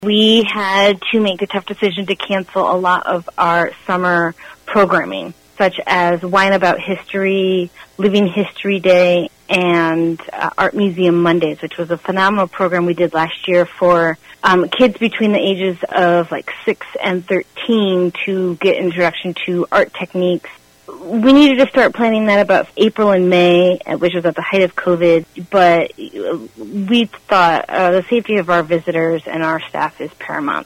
We had to make the tough decision to cancel a lot of our summer programming, such as Wine About History, Living History Day, and Art Museum Mondays, which was a phenomenal program we did last year for kids between the ages of 6 and 13 to get introduction to art techniques. We needed to start planning that about April and May, which was at the height of COVID, but we thought the safety of our visitors and our staff is paramount.